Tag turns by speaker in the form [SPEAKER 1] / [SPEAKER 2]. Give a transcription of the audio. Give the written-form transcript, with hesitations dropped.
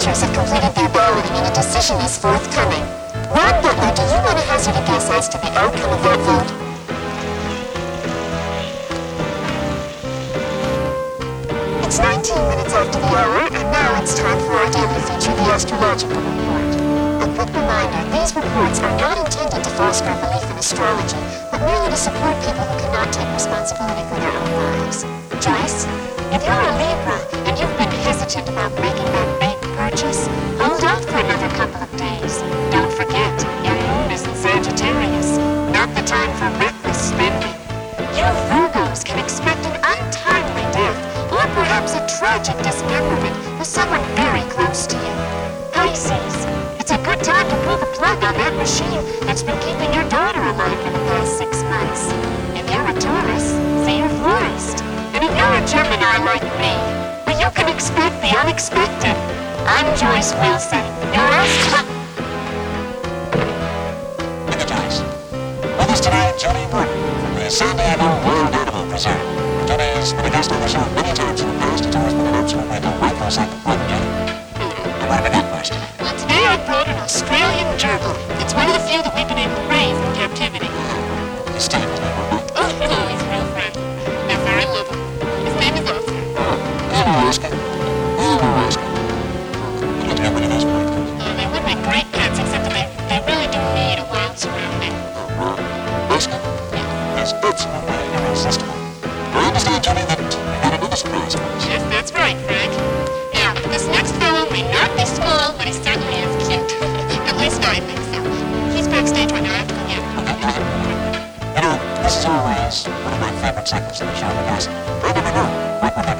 [SPEAKER 1] voters have completed their balloting and a decision is forthcoming. Ron Butler, do you want to hazard a guess as to the outcome of that vote? It's 19 minutes after the hour, and now it's time for our daily feature, the Astrological Report. A quick reminder, these reports are not intended to foster a belief in astrology, but merely to support people who cannot take responsibility for their own lives. Joyce, if you're a Libra and you've been hesitant about making that big purchase, hold out for another couple of days. Don't forget, your moon is in Sagittarius, not the time for reckless spending. You Virgos can expect an untimely death, or perhaps a tragic dismemberment with someone very close to you. Pisces, it's a good time to pull the plug on that machine that's been keeping your daughter alive for the past 6 months. If you're a Taurus, say you're florist. And if you're a Gemini like me, well, you can expect the unexpected. I'm Joyce Wilson, your
[SPEAKER 2] Look at Joyce. With us tonight, Jody Morton from the San Diego Wild Animal Preserve. Jody has been a guest on the show many times in the past. It's always been an absolutely delightful second one, Jody. And what have we got for us today?
[SPEAKER 1] Well, today I brought an Australian gerbil. It's one of the few that we've been able to raise in captivity.
[SPEAKER 2] He's staying with me one night.
[SPEAKER 1] Oh, no, he's real friendly. They're very little. His name is Oscar.
[SPEAKER 2] Hello, Oscar. Hello, Oscar. I'd like to get rid of those white guys.
[SPEAKER 1] They would make great pets, except that they really do need a wild surrounding.
[SPEAKER 2] Oscar? Yes, absolutely irresistible. I understand, Jody, that you got another surprise for us.
[SPEAKER 1] Yes, that's right, Frank. Now, this next fellow may not be small, but he certainly is cute. At least I think so. He's backstage right now. I have to go get him.
[SPEAKER 2] Okay, go ahead. You know, this is always one of my favorite segments of the show because we never know what we're going